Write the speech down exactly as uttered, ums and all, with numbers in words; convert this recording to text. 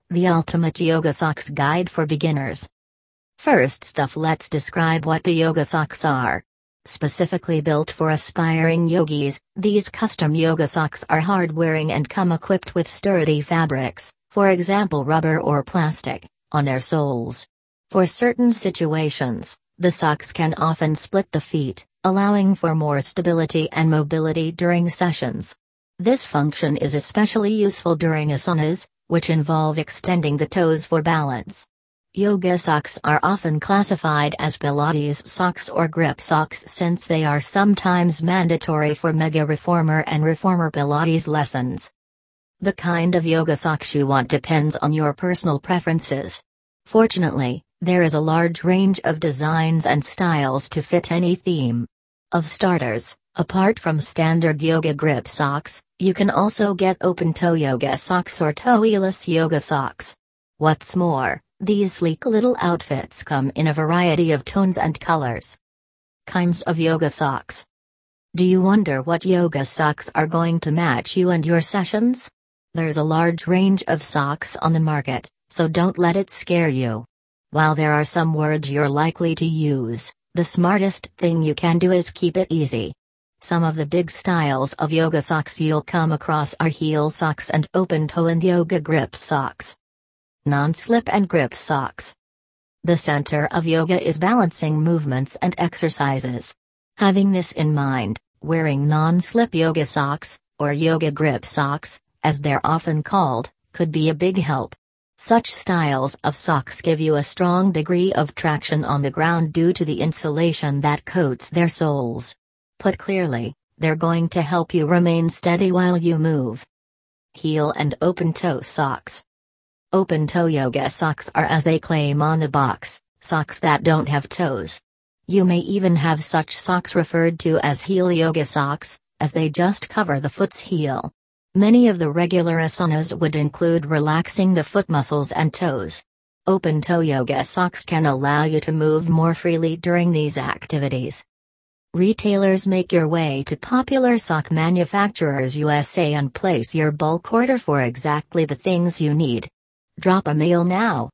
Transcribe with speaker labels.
Speaker 1: The ultimate yoga socks guide for beginners. First stuff, let's describe what the yoga socks are. Specifically built for aspiring yogis, these custom yoga socks are hard-wearing and come equipped with sturdy fabrics, for example rubber or plastic, on their soles. For certain situations, the socks can often split the feet, allowing for more stability and mobility during sessions. This function is especially useful during asanas, which involve extending the toes for balance. Yoga socks are often classified as Pilates socks or grip socks since they are sometimes mandatory for Mega Reformer and Reformer Pilates lessons. The kind of yoga socks you want depends on your personal preferences. Fortunately, there is a large range of designs and styles to fit any theme. Of starters, apart from standard yoga grip socks, you can also get open-toe yoga socks or toe-less yoga socks. What's more, these sleek little outfits come in a variety of tones and colors. Kinds of yoga socks. Do you wonder what yoga socks are going to match you and your sessions? There's a large range of socks on the market, so don't let it scare you. While there are some words you're likely to use, the smartest thing you can do is keep it easy. Some of the big styles of yoga socks you'll come across are heel socks and open-toe and yoga grip socks. Non-slip and grip socks. The center of yoga is balancing movements and exercises. Having this in mind, wearing non-slip yoga socks, or yoga grip socks, as they're often called, could be a big help. Such styles of socks give you a strong degree of traction on the ground due to the insulation that coats their soles. Put clearly, they're going to help you remain steady while you move. Heel and open-toe socks. Open-toe yoga socks are, as they claim on the box, socks that don't have toes. You may even have such socks referred to as heel yoga socks, as they just cover the foot's heel. Many of the regular asanas would include relaxing the foot muscles and toes. Open-toe yoga socks can allow you to move more freely during these activities. Retailers, make your way to Popular Sock Manufacturers U S A and place your bulk order for exactly the things you need. Drop a mail now.